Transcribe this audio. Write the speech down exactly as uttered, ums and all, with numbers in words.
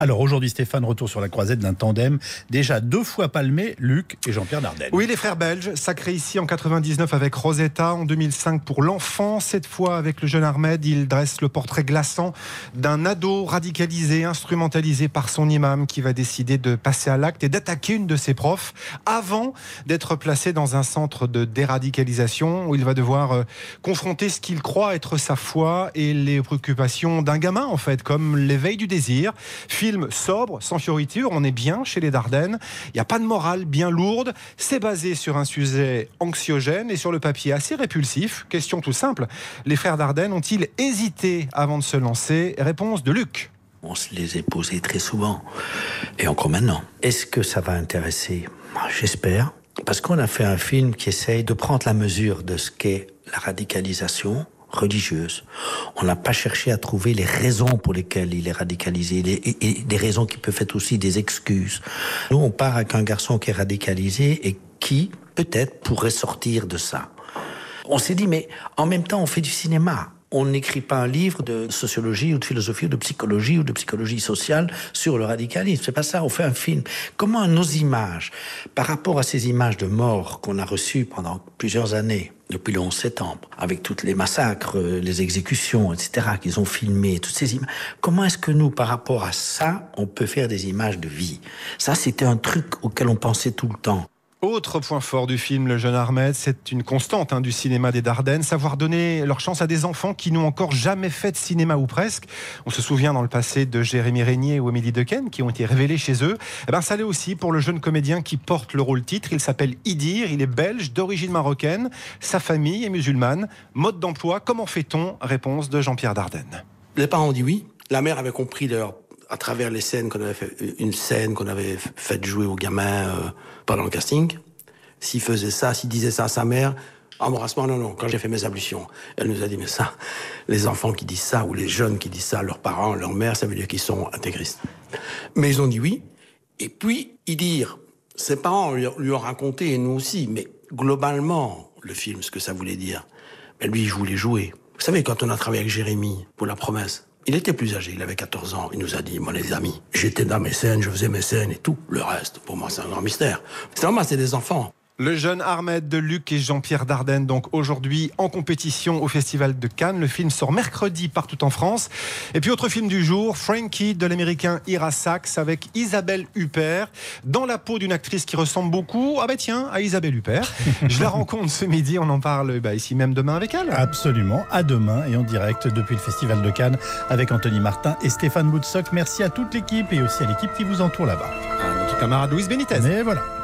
Alors aujourd'hui, Stéphane, retour sur la croisette d'un tandem déjà deux fois palmé, Luc et Jean-Pierre Dardenne. Oui, les frères belges, sacrés ici en quatre-vingt-dix-neuf avec Rosetta, en deux mille cinq pour L'Enfant. Cette fois, avec le jeune Ahmed, il dresse le portrait glaçant d'un ado radicalisé, instrumentalisé par son imam, qui va décider de passer à l'acte et d'attaquer une de ses profs avant d'être placé dans un centre de déradicalisation où il va devoir euh, confronter ce qu'il croit être sa foi et les préoccupations d'un gamin, en fait, comme l'éveil du désir. Film sobre, sans fioriture, on est bien chez les Dardenne. Il n'y a pas de morale bien lourde. C'est basé sur un sujet anxiogène et sur le papier assez répulsif. Question tout simple. Les frères Dardenne ont-ils hésité avant de se lancer? Réponse de Luc. On se les est posés très souvent. Et encore maintenant. Est-ce que ça va intéresser? J'espère. Parce qu'on a fait un film qui essaye de prendre la mesure de ce qu'est la radicalisation religieuse. On n'a pas cherché à trouver les raisons pour lesquelles il est radicalisé et, et des raisons qui peuvent être aussi des excuses. Nous, on part avec un garçon qui est radicalisé et qui, peut-être, pourrait sortir de ça. On s'est dit, mais en même temps, on fait du cinéma. On n'écrit pas un livre de sociologie ou de philosophie ou de psychologie ou de psychologie sociale sur le radicalisme. C'est pas ça, on fait un film. Comment nos images, par rapport à ces images de mort qu'on a reçues pendant plusieurs années, depuis le onze septembre, avec tous les massacres, les exécutions, et cetera, qu'ils ont filmés, toutes ces images, comment est-ce que nous, par rapport à ça, on peut faire des images de vie? Ça, c'était un truc auquel on pensait tout le temps. Autre point fort du film Le Jeune Ahmed, c'est une constante hein, du cinéma des Dardennes, savoir donner leur chance à des enfants qui n'ont encore jamais fait de cinéma ou presque. On se souvient dans le passé de Jérémy Régnier ou Émilie Dequesne qui ont été révélés chez eux. Eh ben, ça l'est aussi pour le jeune comédien qui porte le rôle titre. Il s'appelle Idir, il est belge, d'origine marocaine. Sa famille est musulmane. Mode d'emploi, comment fait-on? Réponse de Jean-Pierre Dardenne. Les parents ont dit oui. La mère avait compris leur... à travers les scènes qu'on avait fait, une scène qu'on avait fait jouer aux gamins euh, pendant le casting. S'il faisait ça, s'il disait ça à sa mère, embrassement, non, non, quand j'ai fait mes ablutions, elle nous a dit, mais ça, les enfants qui disent ça, ou les jeunes qui disent ça à leurs parents, leur mère, ça veut dire qu'ils sont intégristes. Mais ils ont dit oui, et puis, ils dirent, ses parents lui, lui ont raconté, et nous aussi, mais globalement, le film, ce que ça voulait dire, mais lui, il voulait jouer. Vous savez, quand on a travaillé avec Jérémy pour La Promesse, il était plus âgé, il avait quatorze ans. Il nous a dit, moi les amis, j'étais dans mes scènes, je faisais mes scènes et tout. Le reste, pour moi, c'est un grand mystère. C'est normal, c'est des enfants. Le jeune Ahmed de Luc et Jean-Pierre Dardenne, donc aujourd'hui en compétition au Festival de Cannes. Le film sort mercredi partout en France. Et puis autre film du jour, Frankie de l'américain Ira Sachs avec Isabelle Huppert, dans la peau d'une actrice qui ressemble beaucoup, ah ben tiens, à Isabelle Huppert. Je la rencontre ce midi, on en parle bah, ici même demain avec elle. Absolument, à demain et en direct depuis le Festival de Cannes avec Anthony Martin et Stéphane Boutsock. Merci à toute l'équipe et aussi à l'équipe qui vous entoure là-bas. À notre camarade Louise Benitez. Et voilà.